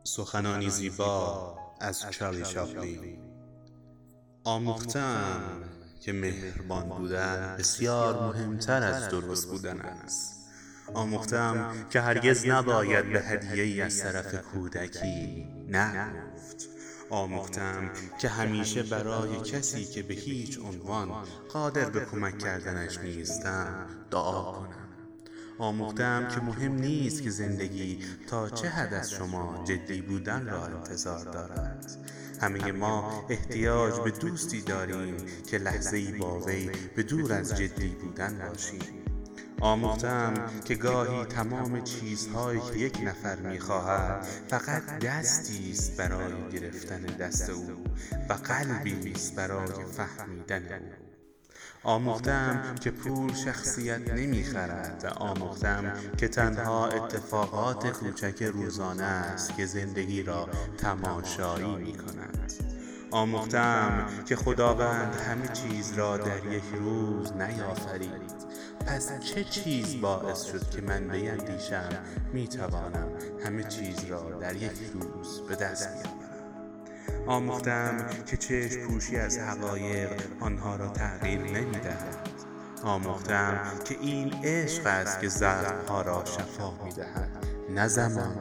سخنانی زیبا از چارلی چاپلین. آموختم که مهربان بودن بسیار مهمتر از درست بودن است. آموختم که هرگز نباید به هدیه‌ای از طرف کودکی نه گفت. آموختم که همیشه برای کسی که به هیچ عنوان قادر به کمک کردنش نیستم دعا کنم. آموختم که مهم نیست که زندگی تا چه حد از شما جدی بودن را انتظار دارد. همه ما احتیاج به دوستی داریم که لحظه‌ای با وی به دور از جدی بودن باشیم. آموختم که گاهی تمام چیزهایی که یک نفر می‌خواهد فقط دستی است برای گرفتن دست او و قلبی است برای فهمیدن او. آموختم که پول شخصیت نمی‌خرد و آموختم که تنها اتفاقات کوچک روزانه است که زندگی را تماشایی می‌کند. آموختم که خداوند همه چیز را در یک روز نیافرید. پس چه چیز باعث شد که من بیندیشم می‌توانم همه چیز را در یک روز به دست بیاورم؟ آموختم که چشم پوشی از حقایق آنها را تغییر نمی‌دهد. آموختم که این عشق است که زخم‌ها را شفا می‌دهد، نه زمان.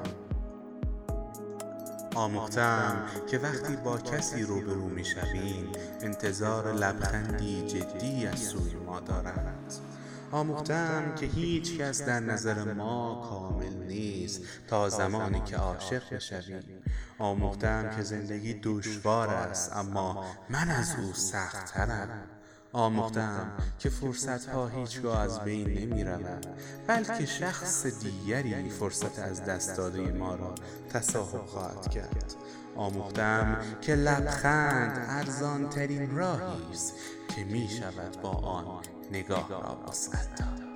آموختم که وقتی با کسی روبرو می‌شویم انتظار لبخندی جدی از سوی ما دارد. آموختم که هیچ کس در نظر ما کامل نیست تا زمانی که عاشق بشویم. آموختم که زندگی دشوار است اما من از او سخت‌ترم. آموختم که فرصت‌ها هیچگاه از بین نمی‌روند، بلکه شخص دیگری فرصت از دست داده ما را تصاحب خواهد کرد. آموختم که لبخند ارزان‌ترین راهی است که می‌شود با آن نگاه را وسعت داد.